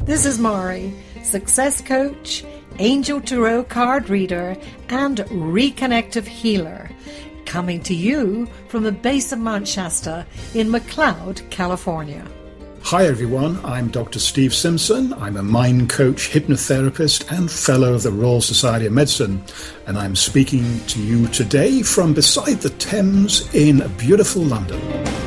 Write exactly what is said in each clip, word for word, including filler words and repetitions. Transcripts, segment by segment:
This is Mari, success coach, angel tarot card reader, and reconnective healer, coming to you from the base of Mount Shasta in McLeod, California. Hi everyone, I'm Doctor Steve Simpson. I'm a mind coach, hypnotherapist, and fellow of the Royal Society of Medicine, and I'm speaking to you today from beside the Thames in beautiful London.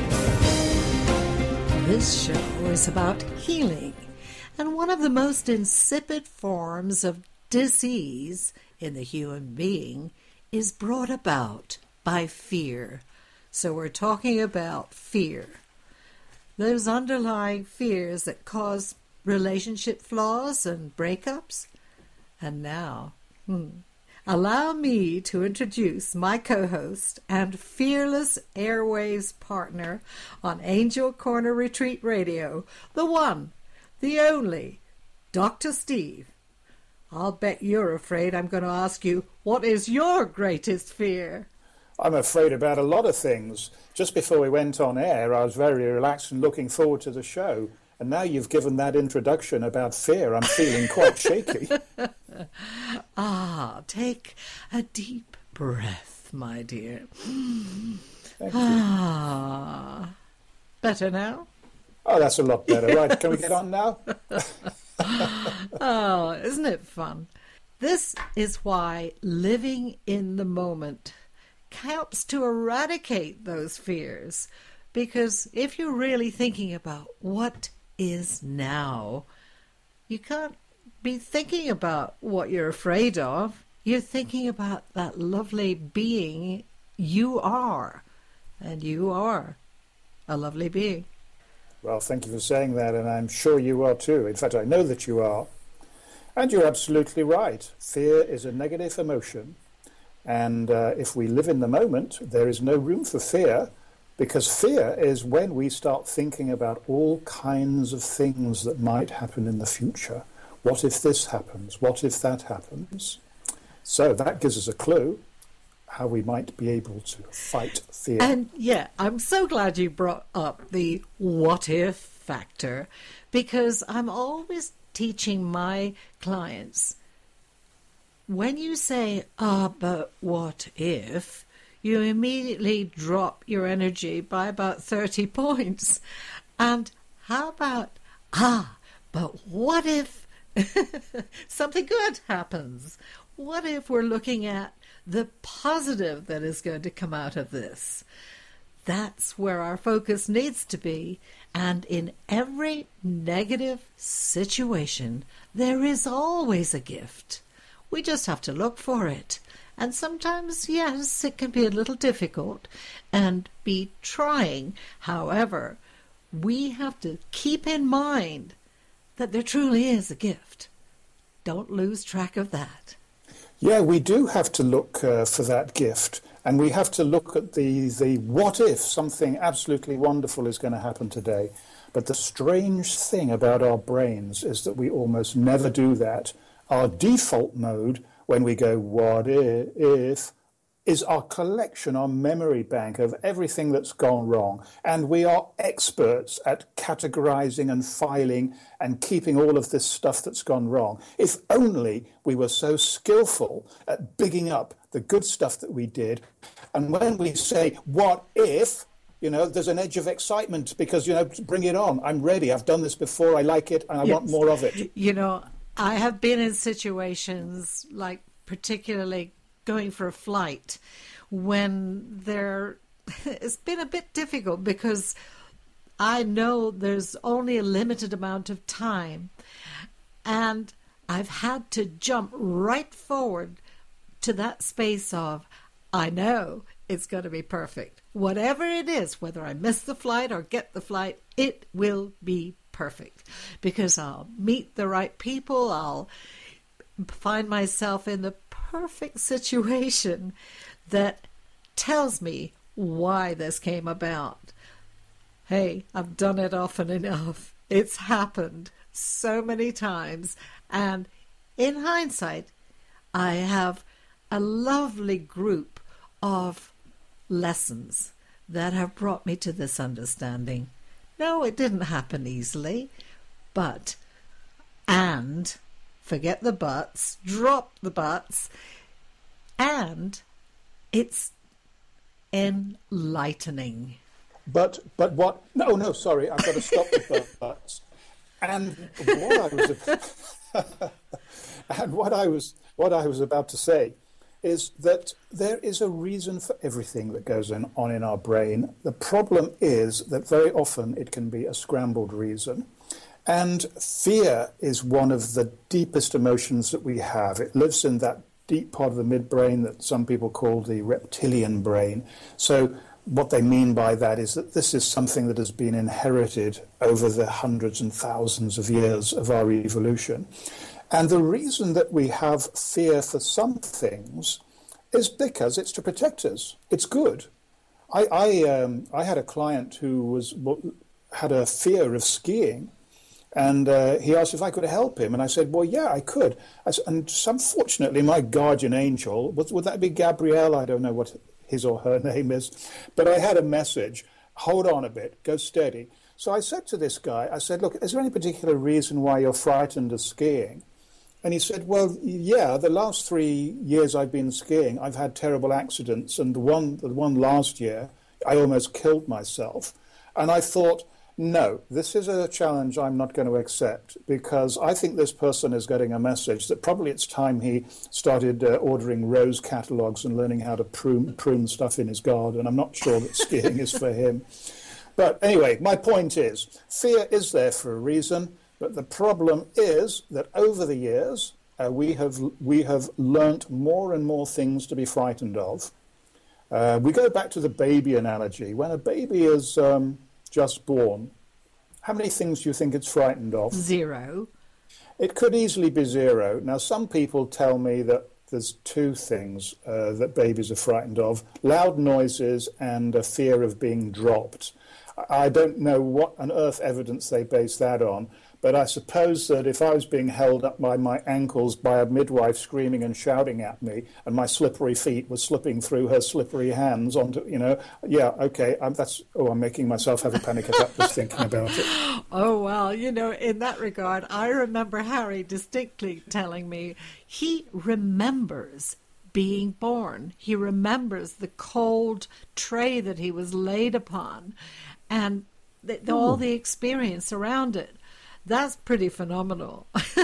This show is about healing, and one of the most insipid forms of disease in the human being is brought about by fear. So we're talking about fear. Those underlying fears that cause relationship flaws and breakups. And now, hmm, allow me to introduce my co-host and fearless airwaves partner on Angel Corner Retreat Radio, the one, the only, Doctor Steve. I'll bet you're afraid I'm going to ask you, what is your greatest fear? I'm afraid about a lot of things. Just before we went on air, I was very relaxed and looking forward to the show. And now you've given that introduction about fear, I'm feeling quite shaky. Ah, take a deep breath, my dear. Thank you. Ah, better now? Oh, that's a lot better. Right, can we get on now? Oh, isn't it fun? This is why living in the moment helps to eradicate those fears. Because if you're really thinking about what is now, you can't be thinking about what you're afraid of. You're thinking about that lovely being you are. And you are a lovely being. Well, thank you for saying that, and I'm sure you are too. In fact, I know that you are. And you're absolutely right. Fear is a negative emotion. And uh, if we live in the moment, there is no room for fear, because fear is when we start thinking about all kinds of things that might happen in the future. What if this happens? What if that happens? So that gives us a clue how we might be able to fight fear. And yeah, I'm so glad you brought up the what if factor, because I'm always teaching my clients, when you say, ah, but what if, you immediately drop your energy by about thirty points. And how about, ah, but what if something good happens? What if we're looking at the positive that is going to come out of this? That's where our focus needs to be. And in every negative situation, there is always a gift. We just have to look for it. And sometimes, yes, it can be a little difficult and be trying. However, we have to keep in mind that there truly is a gift. Don't lose track of that. Yeah, we do have to look uh, for that gift. And we have to look at the, the what if something absolutely wonderful is going to happen today. But the strange thing about our brains is that we almost never do that. Our default mode, when we go, what if, is our collection, our memory bank of everything that's gone wrong. And we are experts at categorizing and filing and keeping all of this stuff that's gone wrong. If only we were so skillful at bigging up the good stuff that we did. And when we say, what if, you know, there's an edge of excitement because, you know, bring it on. I'm ready. I've done this before. I like it and I yes. want more of it. You know, I have been in situations, like particularly going for a flight, when there it's been a bit difficult because I know there's only a limited amount of time, and I've had to jump right forward to that space of, I know it's going to be perfect. Whatever it is, whether I miss the flight or get the flight, it will be perfect, because I'll meet the right people. I'll find myself in the perfect situation that tells me why this came about. Hey, I've done it often enough. It's happened so many times. And in hindsight, I have a lovely group of lessons that have brought me to this understanding. No, it didn't happen easily, but and forget the buts, drop the buts, and it's enlightening. But but what? No, no, sorry, I've got to stop the buts. And what I was and what I was what I was about to say is that there is a reason for everything that goes in, on in our brain. The problem is that very often it can be a scrambled reason. And fear is one of the deepest emotions that we have. It lives in that deep part of the midbrain that some people call the reptilian brain. So what they mean by that is that this is something that has been inherited over the hundreds and thousands of years of our evolution. And the reason that we have fear for some things is because it's to protect us. It's good. I I, um, I had a client who was had a fear of skiing, and uh, he asked if I could help him, and I said, well, yeah, I could. I said, and unfortunately, my guardian angel, would, would that be Gabrielle? I don't know what his or her name is, but I had a message, hold on a bit, go steady. So I said to this guy, I said, look, is there any particular reason why you're frightened of skiing? And he said, well, yeah, the last three years I've been skiing, I've had terrible accidents. And the one, the one last year, I almost killed myself. And I thought, no, this is a challenge I'm not going to accept, because I think this person is getting a message that probably it's time he started uh, ordering rose catalogues and learning how to prune, prune stuff in his garden. I'm not sure that skiing is for him. But anyway, my point is, fear is there for a reason. But the problem is that over the years, uh, we have we have learnt more and more things to be frightened of. Uh, we go back to the baby analogy. When a baby is um, just born, how many things do you think it's frightened of? Zero. It could easily be zero. Now, some people tell me that there's two things uh, that babies are frightened of: loud noises and a fear of being dropped. I don't know what on earth evidence they base that on. But I suppose that if I was being held up by my ankles by a midwife screaming and shouting at me, and my slippery feet were slipping through her slippery hands onto, you know, yeah, okay, I'm, that's, oh, I'm making myself have a panic attack just thinking about it. Oh, well, you know, in that regard, I remember Harry distinctly telling me he remembers being born. He remembers the cold tray that he was laid upon and the, the, all the experience around it. That's pretty phenomenal.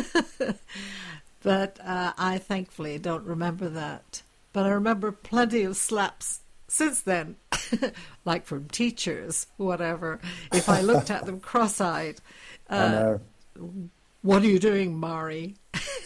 But uh, I thankfully don't remember that. But I remember plenty of slaps since then, like from teachers, whatever. If I looked at them cross-eyed, uh, I know. What are you doing, Mari?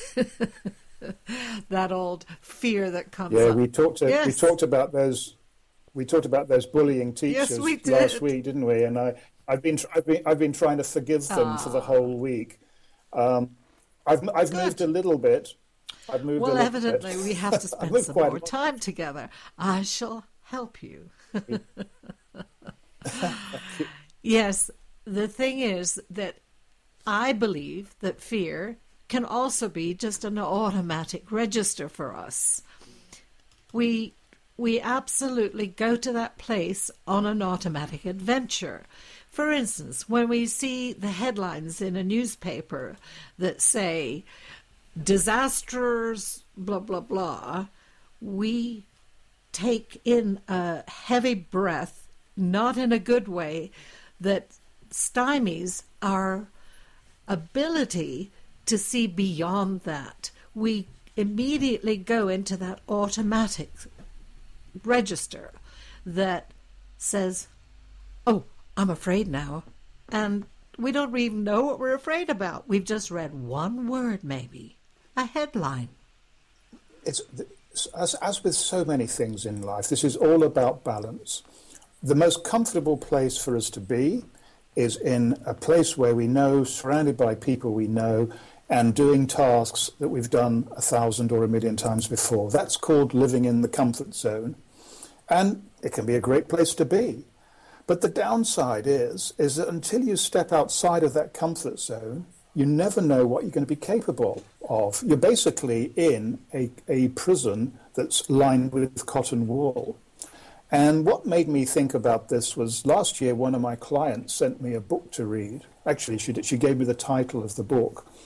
That old fear that comes yeah, up. we talked. Yes. We talked about those. We talked about those bullying teachers Yes, we did. last week, didn't we? And I. I've been, I've been, I've been trying to forgive them for the whole week. Um, I've, I've moved a little bit. I've moved well, a little evidently bit. we have to spend some more time together. I shall help you. Yes, the thing is that I believe that fear can also be just an automatic register for us. We we absolutely go to that place on an automatic adventure. For instance, when we see the headlines in a newspaper that say, disasters, blah, blah, blah, we take in a heavy breath, not in a good way, that stymies our ability to see beyond that. We immediately go into that automatic register that says, oh, I'm afraid now. And we don't even know what we're afraid about. We've just read one word, maybe, a headline. It's as, as with so many things in life, this is all about balance. The most comfortable place for us to be is in a place where we know, surrounded by people we know, and doing tasks that we've done a thousand or a million times before. That's called living in the comfort zone. And it can be a great place to be. But the downside is, is that until you step outside of that comfort zone, you never know what you're going to be capable of. You're basically in a, a prison that's lined with cotton wool. And what made me think about this was last year, one of my clients sent me a book to read. Actually, she did, she gave me the title of the book.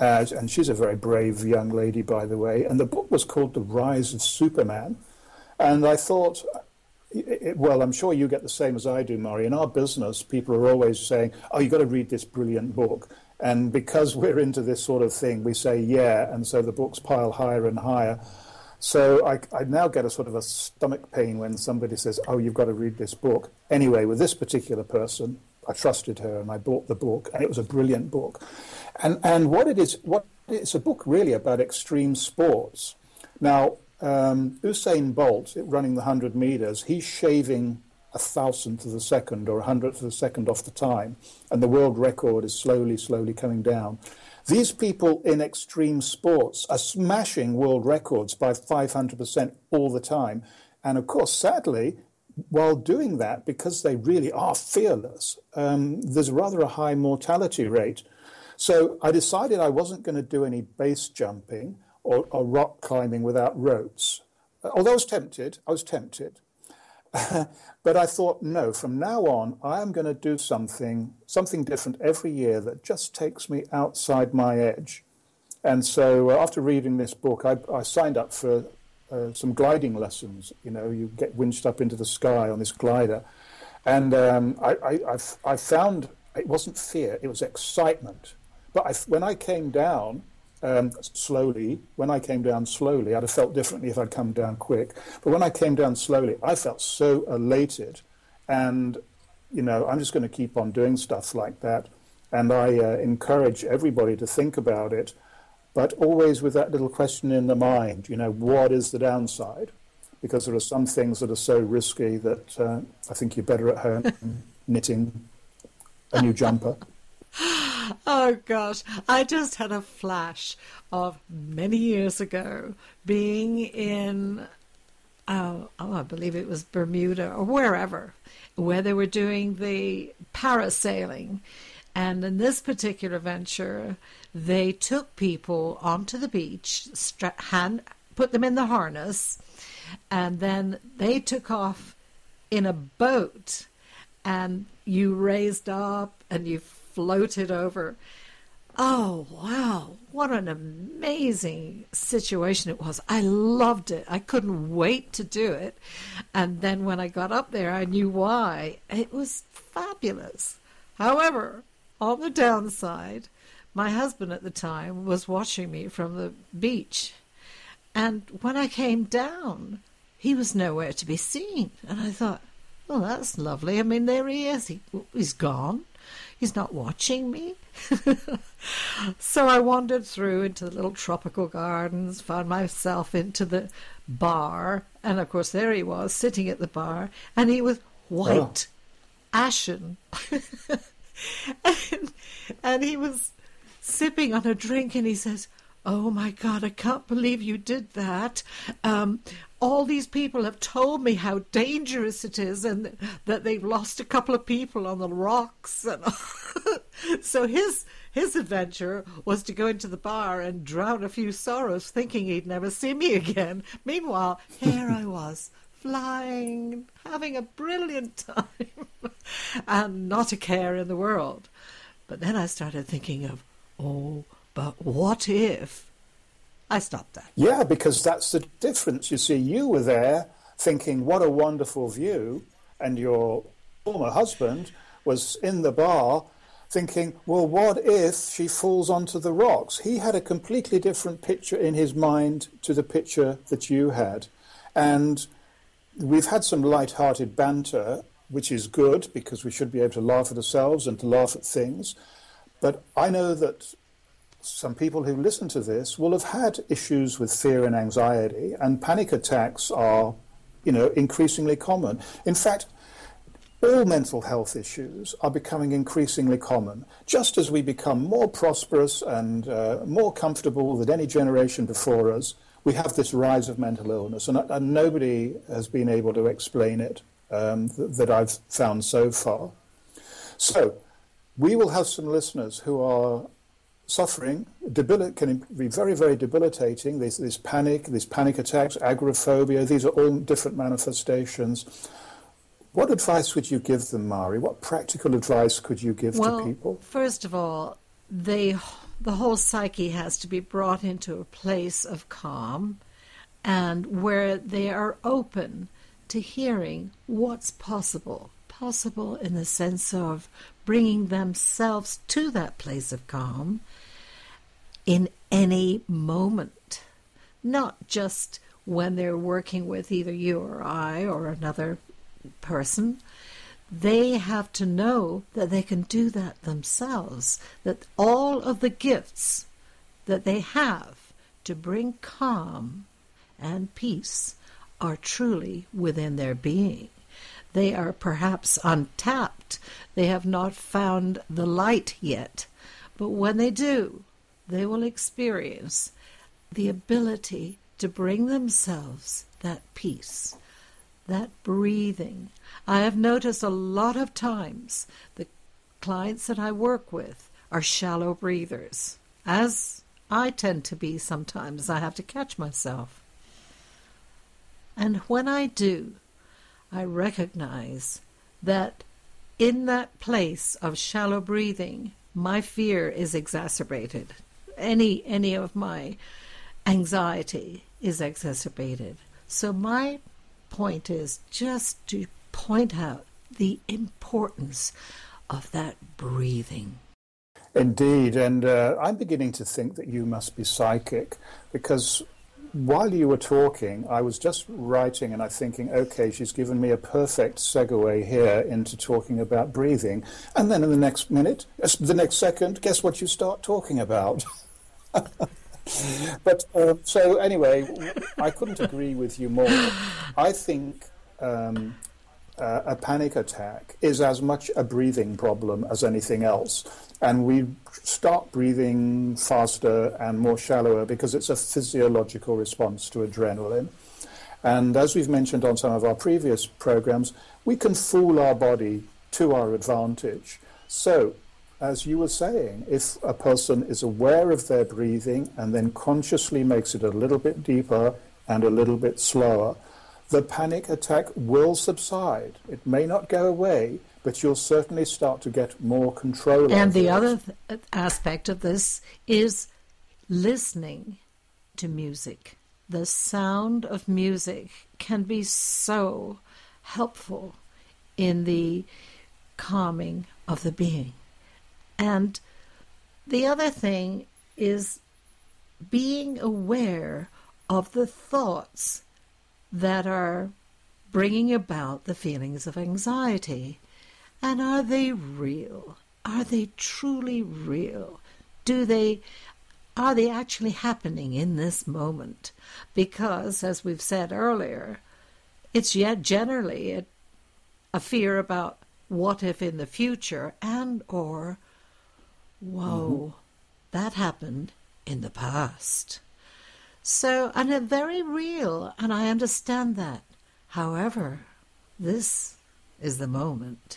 Uh, and she's a very brave young lady, by the way. And the book was called The Rise of Superman. And I thought, it, well, I'm sure you get the same as I do, Murray. In our business, people are always saying, oh, you've got to read this brilliant book. And because we're into this sort of thing, we say, yeah, and so the books pile higher and higher. So I, I now get a sort of a stomach pain when somebody says, oh, you've got to read this book. Anyway, with this particular person, I trusted her and I bought the book, and it was a brilliant book. And and what it is, what it's a book really about extreme sports. Now, um, Usain Bolt, running the one hundred meters, he's shaving a thousandth of a second or a hundredth of a second off the time, and the world record is slowly, slowly coming down. These people in extreme sports are smashing world records by five hundred percent all the time. And of course, sadly, while doing that, because they really are fearless, um, there's rather a high mortality rate. So I decided I wasn't going to do any base jumping or, or rock climbing without ropes. Although I was tempted, I was tempted. But I thought, no, from now on, I am going to do something, something different every year that just takes me outside my edge. And so uh, after reading this book, I, I signed up for uh, some gliding lessons. You know, you get winched up into the sky on this glider. And um, I, I, I've, I found it wasn't fear, it was excitement. But I, when I came down, Um, slowly, when I came down slowly, I'd have felt differently if I'd come down quick. But when I came down slowly, I felt so elated. And, you know, I'm just going to keep on doing stuff like that. And I uh, encourage everybody to think about it, but always with that little question in the mind, you know, what is the downside? Because there are some things that are so risky that uh, I think you're better at home knitting a new jumper. Oh, gosh. I just had a flash of many years ago being in, oh, oh, I believe it was Bermuda or wherever, where they were doing the parasailing. And in this particular venture, they took people onto the beach, stra- hand, put them in the harness, and then they took off in a boat, and you raised up and you floated over. Oh, wow. What an amazing situation it was. I loved it. I couldn't wait to do it. And then when I got up there, I knew why. It was fabulous. However, on the downside, my husband at the time was watching me from the beach. And when I came down, he was nowhere to be seen. And I thought, well, that's lovely. I mean, there he is. He, he's gone. He's not watching me. So I wandered through into the little tropical gardens, found myself into the bar, and of course there he was, sitting at the bar, and he was white, oh. ashen, and, and he was sipping on a drink, and he says, oh my God, I can't believe you did that. Um, all these people have told me how dangerous it is and that they've lost a couple of people on the rocks. And so his his adventure was to go into the bar and drown a few sorrows, thinking he'd never see me again. Meanwhile, here I was, flying, having a brilliant time, and not a care in the world. But then I started thinking of, oh, but what if? I stopped that. Yeah, because that's the difference. You see, you were there thinking, what a wonderful view, and your former husband was in the bar thinking, well, what if she falls onto the rocks? He had a completely different picture in his mind to the picture that you had. And we've had some light-hearted banter, which is good, because we should be able to laugh at ourselves and to laugh at things. But I know that some people who listen to this will have had issues with fear and anxiety, and panic attacks are, you know, increasingly common. In fact, all mental health issues are becoming increasingly common. Just as we become more prosperous and uh, more comfortable than any generation before us, we have this rise of mental illness, and, and nobody has been able to explain it um, th- that I've found so far. So we will have some listeners who are suffering, debil- can be very, very debilitating. This, this panic, these panic attacks, agoraphobia, these are all different manifestations. What advice would you give them, Mari? What practical advice could you give well, to people? First of all, they the whole psyche has to be brought into a place of calm and where they are open to hearing what's possible. Possible in the sense of bringing themselves to that place of calm in any moment, not just when they're working with either you or I or another person. They have to know that they can do that themselves, that all of the gifts that they have to bring calm and peace are truly within their being. They are perhaps untapped. They have not found the light yet. But when they do, they will experience the ability to bring themselves that peace, that breathing. I have noticed a lot of times the clients that I work with are shallow breathers, as I tend to be sometimes. I have to catch myself. And when I do, I recognize that in that place of shallow breathing, my fear is exacerbated. Any any of my anxiety is exacerbated. So my point is just to point out the importance of that breathing. Indeed, and uh, I'm beginning to think that you must be psychic, because while you were talking, I was just writing and I'm thinking, okay, she's given me a perfect segue here into talking about breathing. And then in the next minute, the next second, guess what you start talking about? But uh, so anyway, I couldn't agree with you more. I think um, uh, a panic attack is as much a breathing problem as anything else. And we start breathing faster and more shallower because it's a physiological response to adrenaline. And as we've mentioned on some of our previous programs, we can fool our body to our advantage. So, as you were saying, if a person is aware of their breathing and then consciously makes it a little bit deeper and a little bit slower, the panic attack will subside. It may not go away, but you'll certainly start to get more control over it. And the other th- aspect of this is listening to music. The sound of music can be so helpful in the calming of the being. And the other thing is being aware of the thoughts that are bringing about the feelings of anxiety. And are they real? Are they truly real? Do they, are they actually happening in this moment? Because, as we've said earlier, it's yet generally a, a fear about what if in the future, and or, whoa, mm-hmm. that happened in the past. So, and it's very real, and I understand that. However, this is the moment.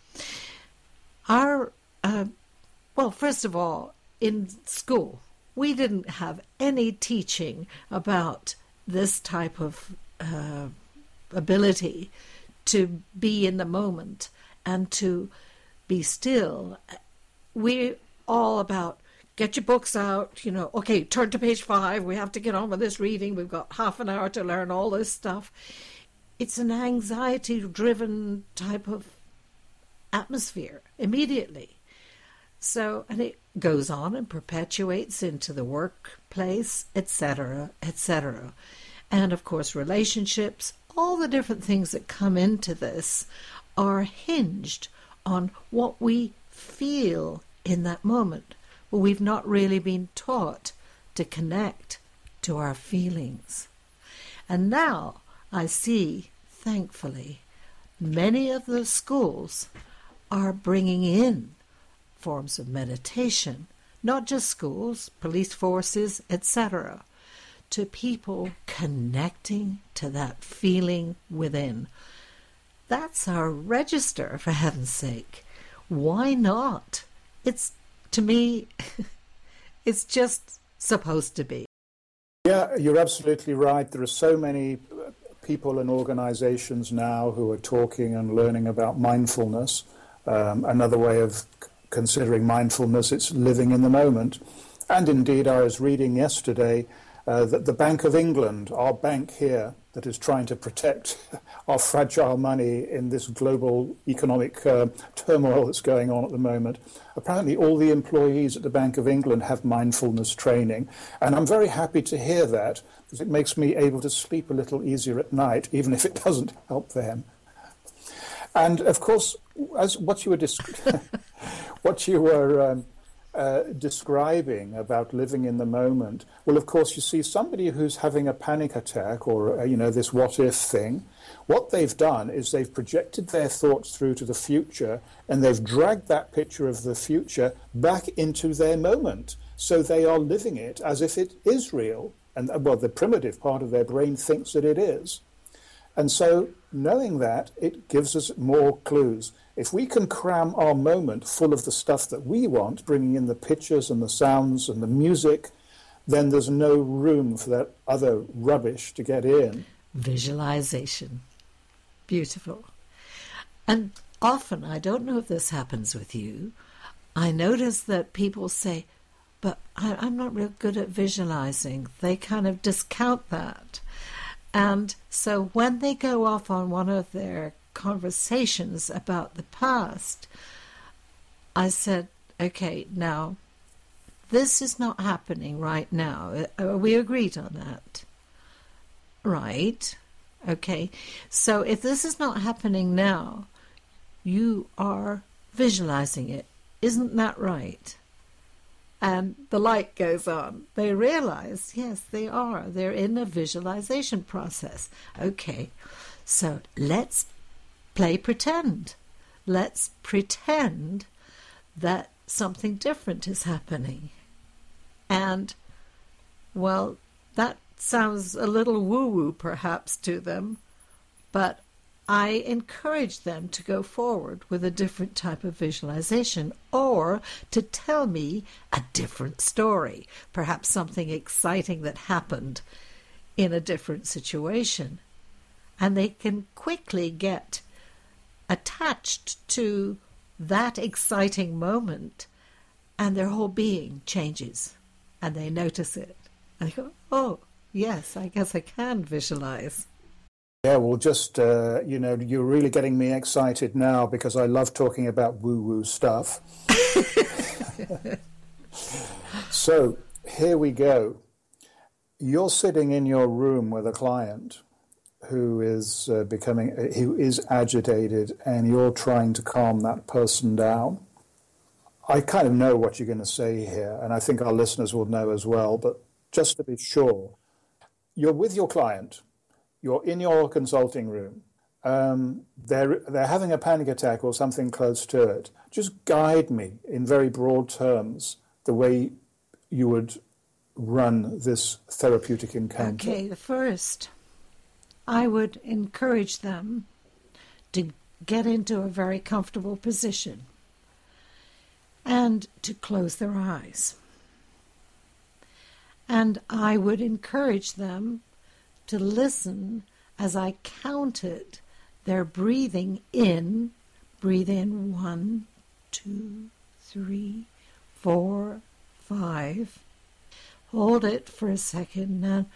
Our, uh, well, first of all, in school, we didn't have any teaching about this type of uh, ability to be in the moment and to be still. We're all about, get your books out, you know, okay, turn to page five, we have to get on with this reading, we've got half an hour to learn all this stuff. It's an anxiety-driven type of atmosphere immediately. So, and it goes on and perpetuates into the workplace, et cetera, et cetera. And of course, relationships, all the different things that come into this are hinged on what we feel in that moment. Well, we've not really been taught to connect to our feelings. And now I see, thankfully, many of the schools are bringing in forms of meditation, not just schools, police forces, et cetera, to people connecting to that feeling within. That's our register, for heaven's sake. Why not? It's, to me, it's just supposed to be. Yeah, you're absolutely right. There are so many people and organizations now who are talking and learning about mindfulness. Um, another way of c- considering mindfulness, it's living in the moment. And indeed, I was reading yesterday uh, that the Bank of England, our bank here, that is trying to protect our fragile money in this global economic uh, turmoil that's going on at the moment. Apparently all the employees at the Bank of England have mindfulness training. And I'm very happy to hear that, because it makes me able to sleep a little easier at night, even if it doesn't help them. And of course, as what you were, desc- what you were um, Uh, describing about living in the moment, well, of course, you see somebody who's having a panic attack or, uh, you know, this what-if thing, what they've done is they've projected their thoughts through to the future, and they've dragged that picture of the future back into their moment. So they are living it as if it is real. And, uh, well, the primitive part of their brain thinks that it is. And so knowing that, it gives us more clues. If we can cram our moment full of the stuff that we want, bringing in the pictures and the sounds and the music, then there's no room for that other rubbish to get in. Visualization. Beautiful. And often, I don't know if this happens with you, I notice that people say, but I, I'm not real good at visualizing. They kind of discount that. And so when they go off on one of their conversations about the past, I said, okay, now, this is not happening right now. Are we agreed on that? Right. Okay. So if this is not happening now, you are visualizing it. Isn't that right? And the light goes on. They realize, yes, they are. They're in a visualization process. Okay, so let's play pretend. Let's pretend that something different is happening. And, well, that sounds a little woo-woo perhaps to them, but I encourage them to go forward with a different type of visualization, or to tell me a different story, perhaps something exciting that happened in a different situation. And they can quickly get attached to that exciting moment, and their whole being changes, and they notice it. And they go, oh, yes, I guess I can visualize. Yeah, well, just, uh, you know, you're really getting me excited now, because I love talking about woo-woo stuff. So, here we go. You're sitting in your room with a client who is uh, becoming, uh, who is agitated, and you're trying to calm that person down. I kind of know what you're going to say here, and I think our listeners will know as well, but just to be sure, you're with your client. You're in your consulting room. Um, they're they're having a panic attack or something close to it. Just guide me in very broad terms the way you would run this therapeutic encounter. Okay, the first, I would encourage them to get into a very comfortable position and to close their eyes. And I would encourage them to listen as I counted their breathing in. Breathe in one, two, three, four, five. Hold it for a second and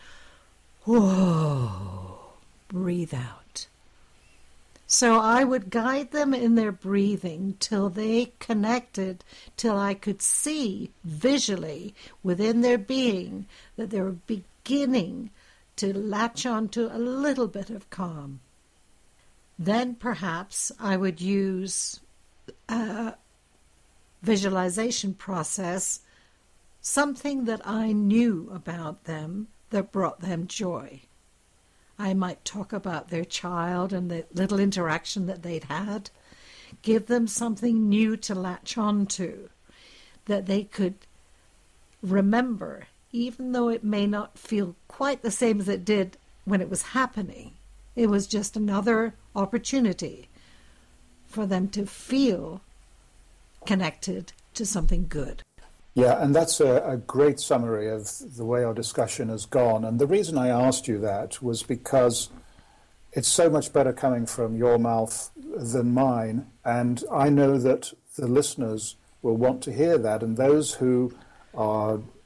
whoa, breathe out. So I would guide them in their breathing till they connected, till I could see visually within their being that they were beginning to latch on to a little bit of calm. Then perhaps I would use a visualization process, something that I knew about them that brought them joy. I might talk about their child and the little interaction that they'd had, give them something new to latch on to, that they could remember, even though it may not feel quite the same as it did when it was happening. It was just another opportunity for them to feel connected to something good. Yeah, and that's a, a great summary of the way our discussion has gone. And the reason I asked you that was because it's so much better coming from your mouth than mine. And I know that the listeners will want to hear that. And those who are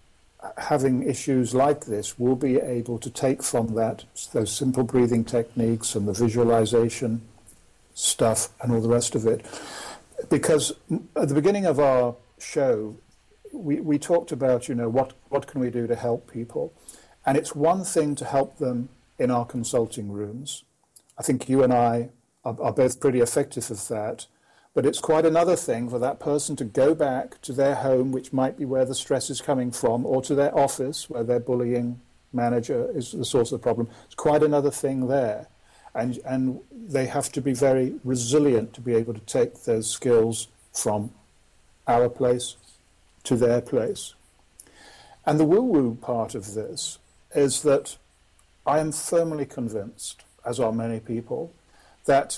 having issues like this will be able to take from that those simple breathing techniques and the visualization stuff and all the rest of it. Because at the beginning of our show, we, we talked about, you know, what, what can we do to help people? And it's one thing to help them in our consulting rooms. I think you and I are, are both pretty effective at that. But it's quite another thing for that person to go back to their home, which might be where the stress is coming from, or to their office, where their bullying manager is the source of the problem. It's quite another thing there. And, and they have to be very resilient to be able to take those skills from our place to their place. And the woo-woo part of this is that I am firmly convinced, as are many people, that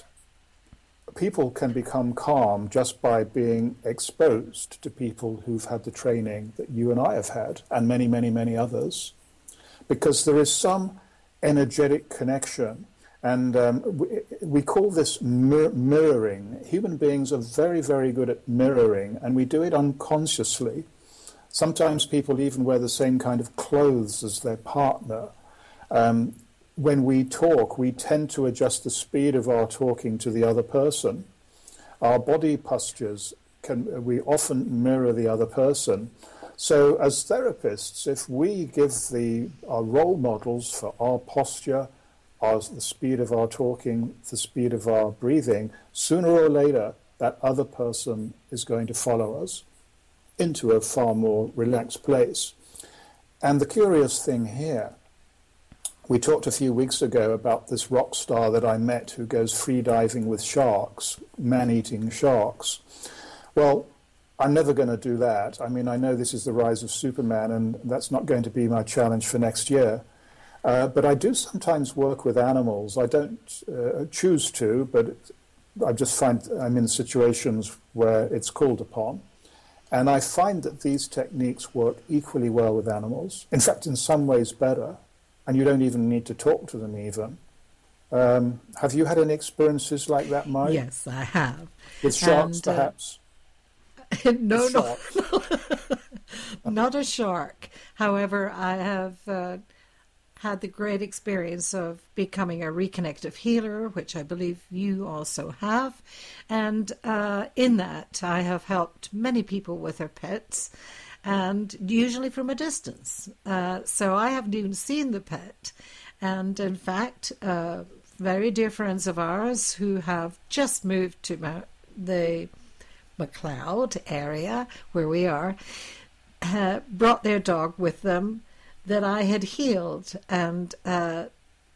people can become calm just by being exposed to people who've had the training that you and I have had, and many, many, many others, because there is some energetic connection. And um, we, we call this mir- mirroring. Human beings are very, very good at mirroring, and we do it unconsciously. Sometimes people even wear the same kind of clothes as their partner. Um, when we talk, we tend to adjust the speed of our talking to the other person. Our body postures, can we often mirror the other person. So as therapists, if we give the our role models for our posture, our, the speed of our talking, the speed of our breathing, sooner or later, that other person is going to follow us into a far more relaxed place. And the curious thing here, we talked a few weeks ago about this rock star that I met who goes free diving with sharks, man-eating sharks. Well, I'm never going to do that. I mean, I know this is the rise of Superman, and that's not going to be my challenge for next year. Uh, but I do sometimes work with animals. I don't uh, choose to, but I just find I'm in situations where it's called upon. And I find that these techniques work equally well with animals. In fact, in some ways better. And you don't even need to talk to them even. Um, have you had any experiences like that, Mike? Yes, I have. With sharks, and, uh, perhaps? no, With no, sharks? not a shark. However, I have uh, had the great experience of becoming a reconnective healer, which I believe you also have. And uh, in that, I have helped many people with their pets, and usually from a distance. Uh, so I haven't even seen the pet. And in fact, uh, very dear friends of ours who have just moved to Ma- the McLeod area where we are, uh, brought their dog with them that I had healed, and uh,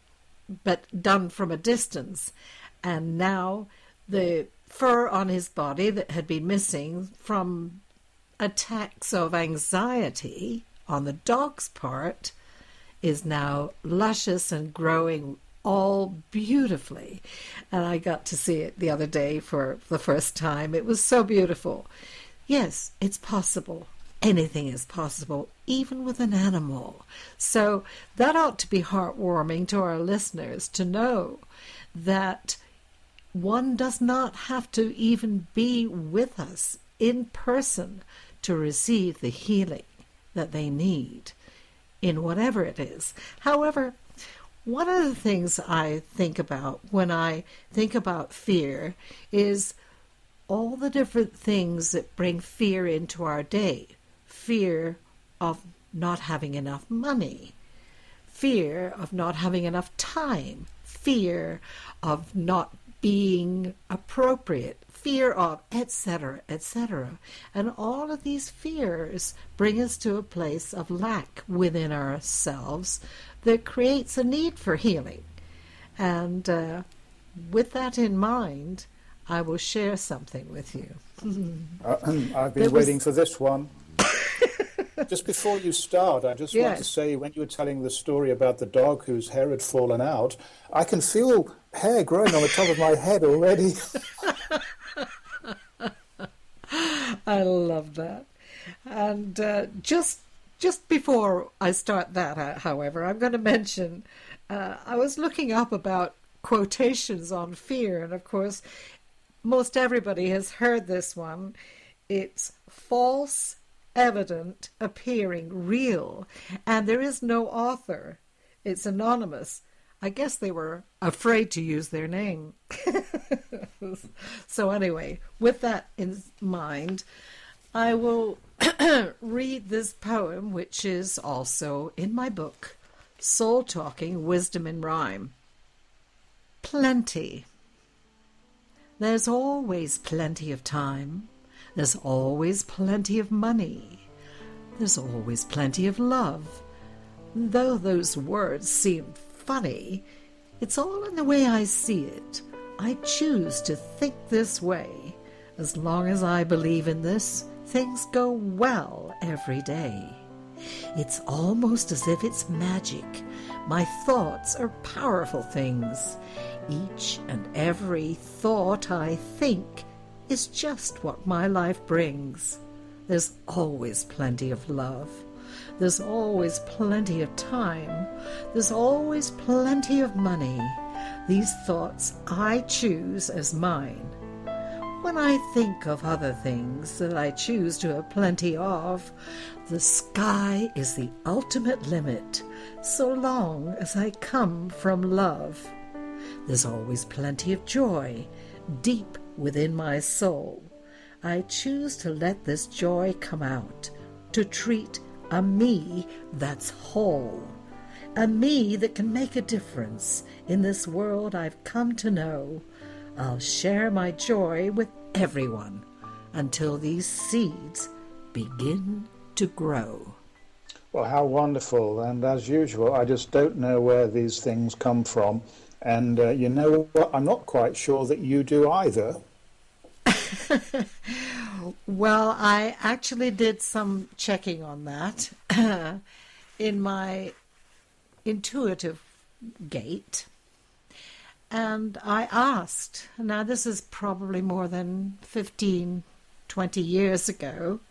but done from a distance. And now the fur on his body that had been missing from attacks of anxiety on the dog's part is now luscious and growing all beautifully. And I got to see it the other day for the first time. It was so beautiful. Yes, it's possible. Anything is possible, even with an animal. So that ought to be heartwarming to our listeners to know that one does not have to even be with us in person to receive the healing that they need in whatever it is. However, one of the things I think about when I think about fear is all the different things that bring fear into our day. Fear of not having enough money, fear of not having enough time, fear of not being appropriate, fear of, et cetera, et cetera. And all of these fears bring us to a place of lack within ourselves that creates a need for healing. And uh, with that in mind, I will share something with you. uh, I've been There waiting was- for this one. Just before you start, I just want to Yes. say, when you were telling the story about the dog whose hair had fallen out, I can feel hair growing on the top of my head already. I love that. And uh, just just before I start that, uh, however, I'm going to mention, uh, I was looking up about quotations on fear, and of course, most everybody has heard this one. It's false evident, appearing, real, and there is no author. It's anonymous. I guess they were afraid to use their name. So anyway, with that in mind, I will read this poem, which is also in my book, Soul Talking, Wisdom in Rhyme. Plenty. There's always plenty of time. There's always plenty of money. There's always plenty of love. Though those words seem funny, it's all in the way I see it. I choose to think this way. As long as I believe in this, things go well every day. It's almost as if it's magic. My thoughts are powerful things. Each and every thought I think is just what my life brings. There's always plenty of love. There's always plenty of time. There's always plenty of money. These thoughts I choose as mine. When I think of other things that I choose to have plenty of, the sky is the ultimate limit, so long as I come from love. There's always plenty of joy, deep within my soul. I choose to let this joy come out, to treat a me that's whole, a me that can make a difference in this world I've come to know. I'll share my joy with everyone until these seeds begin to grow. Well, how wonderful. And as usual, I just don't know where these things come from. And uh, you know what? I'm not quite sure that you do either. Well, I actually did some checking on that in my intuitive gate. And I asked, now this is probably more than fifteen, twenty years ago,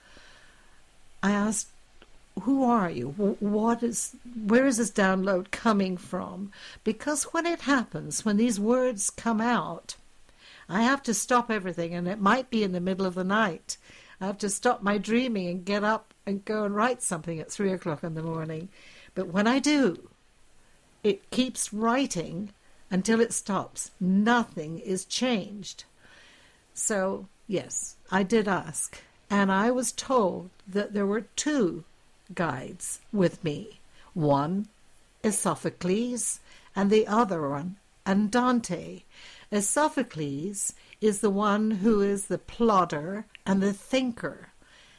I asked, who are you? What is, where is this download coming from? Because when it happens, when these words come out, I have to stop everything, and it might be in the middle of the night. I have to stop my dreaming and get up and go and write something at three o'clock in the morning. But when I do, it keeps writing until it stops. Nothing is changed. So, yes, I did ask. And I was told that there were two guides with me. One is Sophocles, and the other one, Andante. Sophocles is the one who is the plodder and the thinker.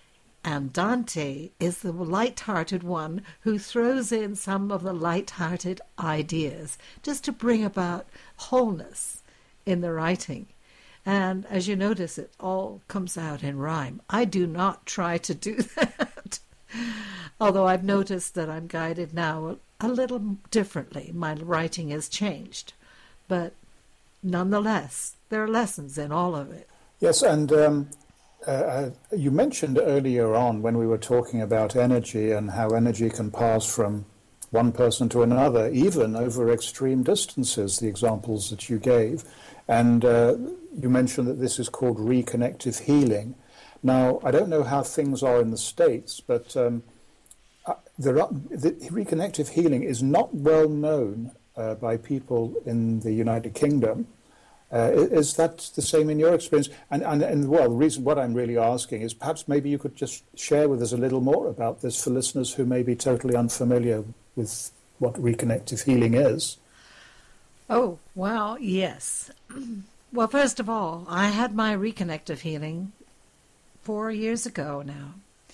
Andante is the light-hearted one who throws in some of the light-hearted ideas just to bring about wholeness in the writing. And as you notice, it all comes out in rhyme. I do not try to do that, although I've noticed that I'm guided now a little differently. My writing has changed, but nonetheless, there are lessons in all of it. Yes, and um, uh, you mentioned earlier on when we were talking about energy and how energy can pass from one person to another, even over extreme distances, the examples that you gave. And uh, you mentioned that this is called reconnective healing. Now, I don't know how things are in the States, but um, uh, there are, the reconnective healing is not well known uh, by people in the United Kingdom. Uh, is that the same in your experience? And, and, and well, the reason what I'm really asking is perhaps maybe you could just share with us a little more about this for listeners who may be totally unfamiliar with what reconnective healing is. Oh, well, yes. Well, first of all, I had my reconnective healing four years ago now.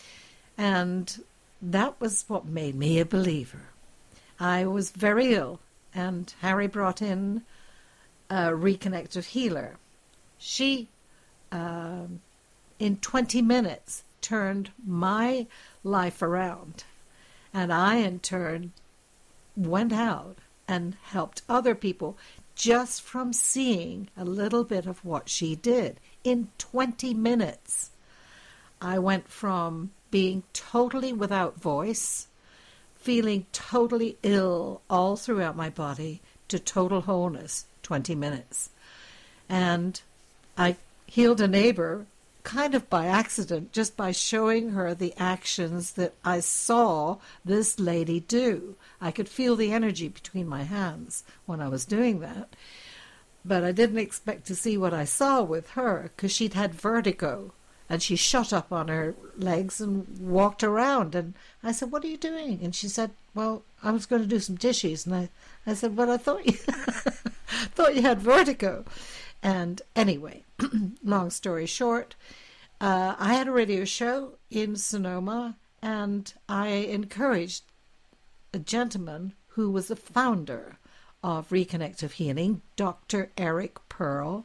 And that was what made me a believer. I was very ill, and Harry brought in a reconnective healer. She, uh, in twenty minutes, turned my life around. And I, in turn, went out and helped other people just from seeing a little bit of what she did. In twenty minutes, I went from being totally without voice, feeling totally ill all throughout my body, to total wholeness, twenty minutes. And I healed a neighbor kind of by accident, just by showing her the actions that I saw this lady do. I could feel the energy between my hands when I was doing that. But I didn't expect to see what I saw with her, because she'd had vertigo. And she shot up on her legs and walked around. And I said, "What are you doing?" And she said, "Well, I was going to do some dishes." And I, I said, "Well, I thought you, thought you had vertigo." And anyway, long story short, uh, I had a radio show in Sonoma, and I encouraged a gentleman who was the founder of Reconnective Healing, Doctor Eric Pearl,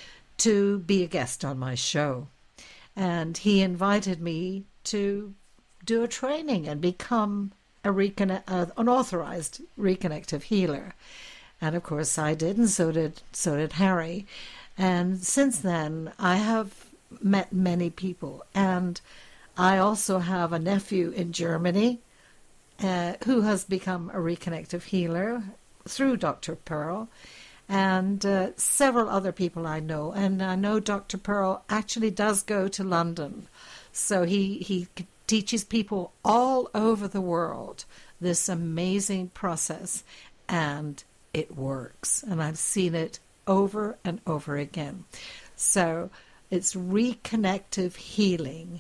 to be a guest on my show. And he invited me to do a training and become a reconnect, uh, an authorized reconnective healer. And of course I did, and so did so did Harry. And since then, I have met many people. And I also have a nephew in Germany uh, who has become a reconnective healer through Doctor Pearl. And uh, several other people I know. And I know Doctor Pearl actually does go to London. So he, he teaches people all over the world this amazing process. And it works. And I've seen it over and over again. So it's reconnective healing.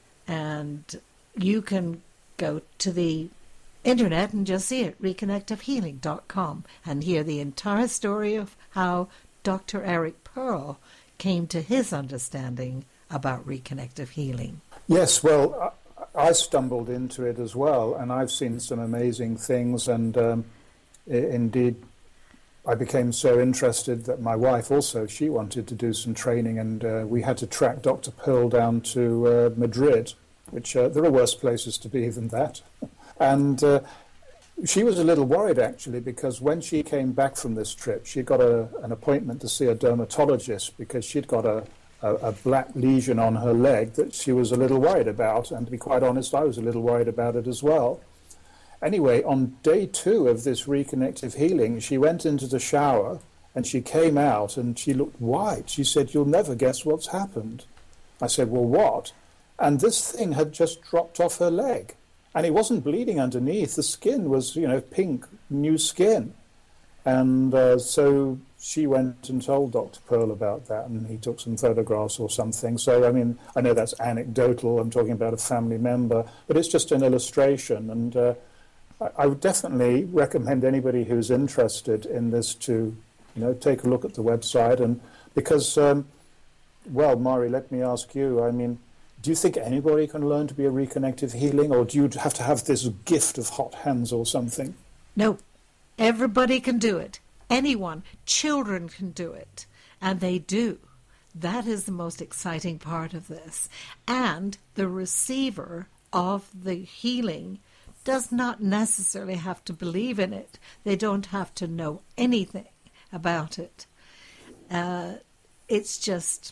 And you can go to the internet and just see it, reconnective healing dot com, and hear the entire story of how Doctor Eric Pearl came to his understanding about reconnective healing. Yes, well, I stumbled into it as well, and I've seen some amazing things, and um, indeed I became so interested that my wife also, she wanted to do some training, and uh, we had to track Doctor Pearl down to uh, Madrid, which uh, there are worse places to be than that. And uh, she was a little worried, actually, because when she came back from this trip, she got a, an appointment to see a dermatologist because she'd got a, a, a black lesion on her leg that she was a little worried about. And to be quite honest, I was a little worried about it as well. Anyway, on day two of this reconnective healing, she went into the shower and she came out and she looked white. She said, "You'll never guess what's happened." I said, "Well, what?" And this thing had just dropped off her leg. And it wasn't bleeding underneath. The skin was, you know, pink, new skin. And uh, so she went and told Doctor Pearl about that, and he took some photographs or something. So, I mean, I know that's anecdotal. I'm talking about a family member, but it's just an illustration. And uh, I, I would definitely recommend anybody who's interested in this to, you know, take a look at the website. And because, um, well, Mari, let me ask you, I mean, do you think anybody can learn to be a reconnective healing, or do you have to have this gift of hot hands or something? No, everybody can do it. Anyone, children can do it, and they do. That is the most exciting part of this. And the receiver of the healing does not necessarily have to believe in it. They don't have to know anything about it. Uh, it's just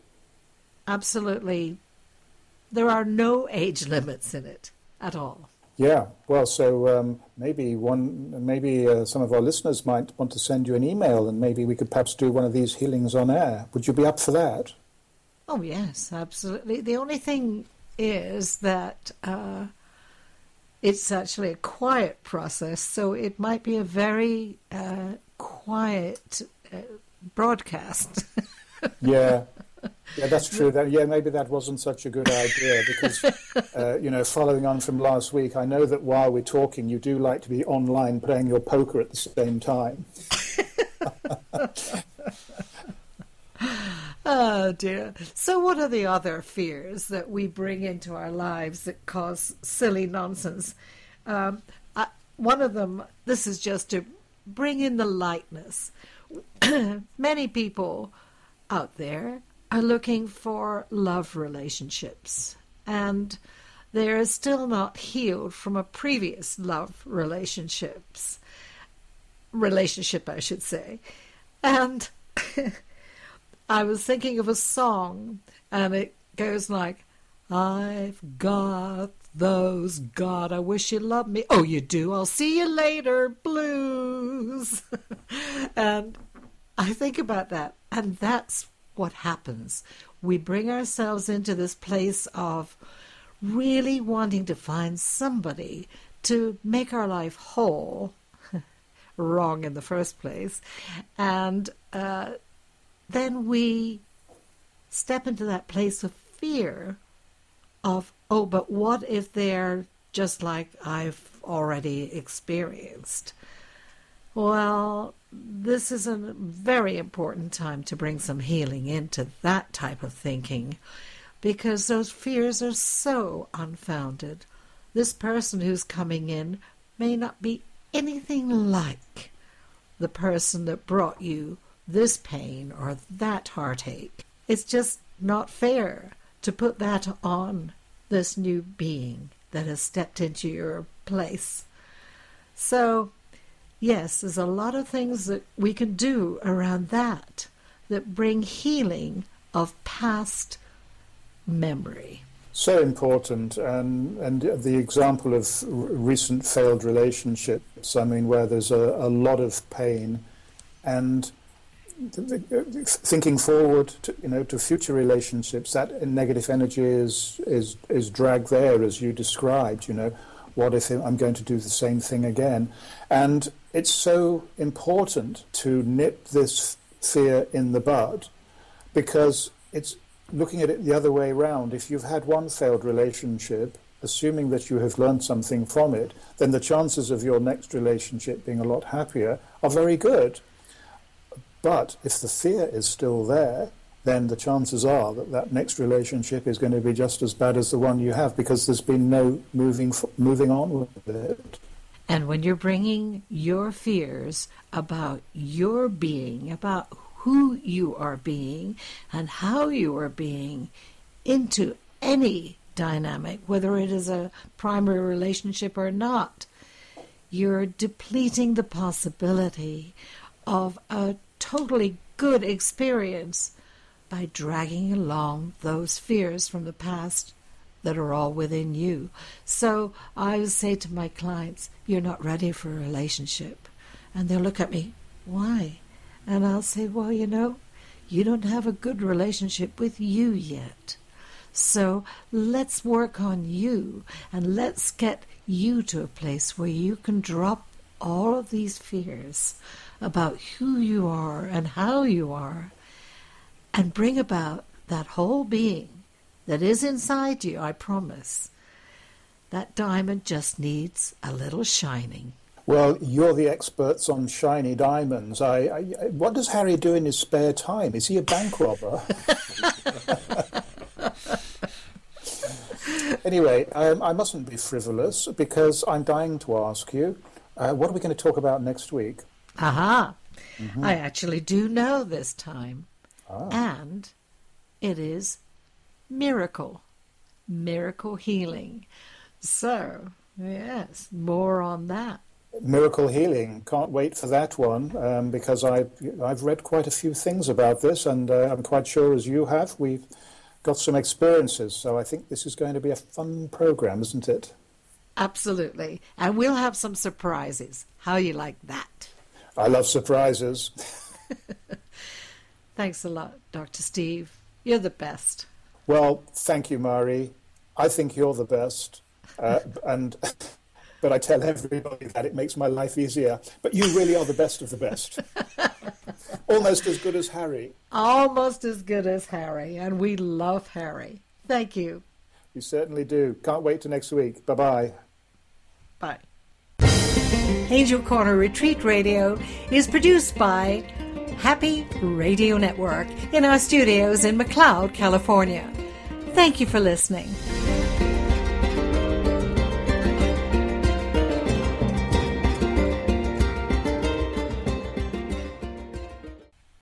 absolutely... There are no age limits in it at all. Yeah, well, so um, maybe one, maybe uh, some of our listeners might want to send you an email, and maybe we could perhaps do one of these healings on air. Would you be up for that? Oh yes, absolutely. The only thing is that uh, it's actually a quiet process, so it might be a very uh, quiet uh, broadcast. Yeah. Yeah, that's true. That, yeah, maybe that wasn't such a good idea because, uh, you know, following on from last week, I know that while we're talking, you do like to be online playing your poker at the same time. Oh, dear. So what are the other fears that we bring into our lives that cause silly nonsense? Um, I, one of them, this is just to bring in the lightness. Many people out there are looking for love relationships, and they're still not healed from a previous love relationships relationship, I should say. And I was thinking of a song, and it goes like, "I've got those, God, I wish you loved me. Oh, you do. I'll see you later, blues." And I think about that, and that's what happens we bring ourselves into this place of really wanting to find somebody to make our life whole, wrong in the first place, and uh, then we step into that place of fear of, oh, but what if they're just like I've already experienced? Well, this is a very important time to bring some healing into that type of thinking, because those fears are so unfounded. This person who's coming in may not be anything like the person that brought you this pain or that heartache. It's just not fair to put that on this new being that has stepped into your place. So, yes, there's a lot of things that we can do around that that bring healing of past memory. So important, and and the example of recent failed relationships, I mean, where there's a, a lot of pain, and thinking forward to, you know, to future relationships, that negative energy is is is dragged there, as you described. You know, what if I'm going to do the same thing again? And it's so important to nip this fear in the bud, because it's looking at it the other way around. If you've had one failed relationship, assuming that you have learned something from it, then the chances of your next relationship being a lot happier are very good. But if the fear is still there, then the chances are that that next relationship is going to be just as bad as the one you have, because there's been no moving moving on with it. And when you're bringing your fears about your being, about who you are being and how you are being into any dynamic, whether it is a primary relationship or not, you're depleting the possibility of a totally good experience by dragging along those fears from the past that are all within you. So I would say to my clients, you're not ready for a relationship. And they'll look at me, why? And I'll say, well, you know, you don't have a good relationship with you yet. So let's work on you, and let's get you to a place where you can drop all of these fears about who you are and how you are, and bring about that whole being that is inside you, I promise. That diamond just needs a little shining. Well, you're the experts on shiny diamonds. I, I, what does Harry do in his spare time? Is he a bank robber? Anyway, um, I mustn't be frivolous, because I'm dying to ask you, uh, what are we going to talk about next week? Aha! Mm-hmm. I actually do know this time. Ah. And it is miracle. Miracle healing. So, yes, more on that. Miracle healing. Can't wait for that one, um, because I, I've read quite a few things about this, and uh, I'm quite sure, as you have, we've got some experiences. So I think this is going to be a fun program, isn't it? Absolutely. And we'll have some surprises. How you like that? I love surprises. Thanks a lot, Doctor Steve. You're the best. Well, thank you, Mari. I think you're the best. Uh, and... But I tell everybody that it makes my life easier. But you really are the best of the best. Almost as good as Harry. Almost as good as Harry. And we love Harry. Thank you. You certainly do. Can't wait till next week. Bye-bye. Bye. Angel Corner Retreat Radio is produced by Happy Radio Network in our studios in McLeod, California. Thank you for listening.